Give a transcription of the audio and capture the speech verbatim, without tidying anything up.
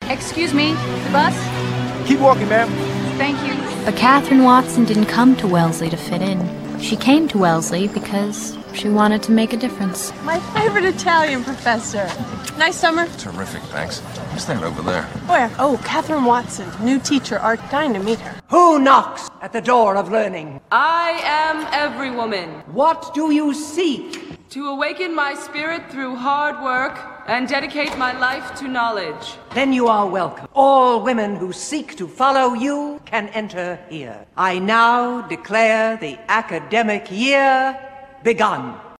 Excuse me, the bus? Keep walking, ma'am. Thank you. But Catherine Watson didn't come to Wellesley to fit in. She came to Wellesley because she wanted to make a difference. My favorite Italian professor. Nice summer? Terrific, thanks. Who's that over there? Where? Oh, Catherine Watson, new teacher. Art, dying to meet her. Who knocks at the door of learning? I am every woman. What do you seek? To awaken my spirit through hard work and dedicate my life to knowledge. Then you are welcome. All women who seek to follow you can enter here. I now declare the academic year begun.